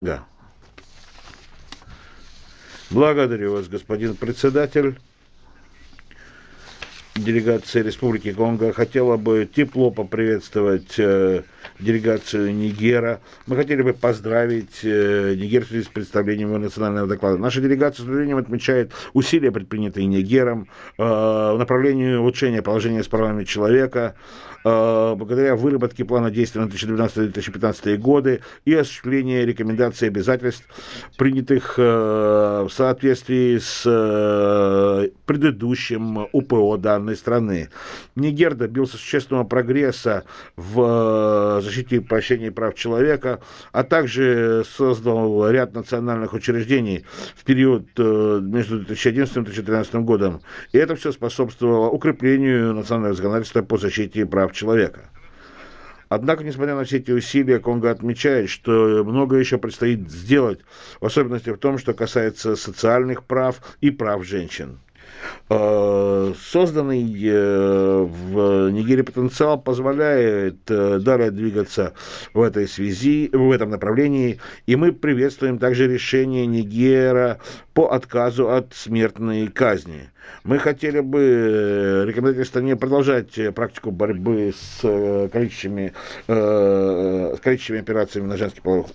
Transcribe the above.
Да. Благодарю вас, господин председатель. Делегация Республики Конго хотела бы тепло поприветствовать делегацию Нигера. Мы хотели бы поздравить Нигер с представлением его национального доклада. Наша делегация с удивлением отмечает усилия, предпринятые Нигером в направлении улучшения положения с правами человека, благодаря выработке плана действий на 2012-2015 годы и осуществлению рекомендаций и обязательств, принятых в соответствии с предыдущим УПО данной страны. Нигер добился существенного прогресса в защите и поощрении прав человека, а также создал ряд национальных учреждений в период между 2011 и 2013 годом. И это все способствовало укреплению национального законодательства по защите прав человека. Однако, несмотря на все эти усилия, Конго отмечает, что многое еще предстоит сделать, в особенности в том, что касается социальных прав и прав женщин. Созданный в Нигерии потенциал позволяет далее двигаться в этой связи, в этом направлении, и мы приветствуем также решение Нигера по отказу от смертной казни. Мы хотели бы рекомендовать этой стране продолжать практику борьбы с количественными операциями на женских половых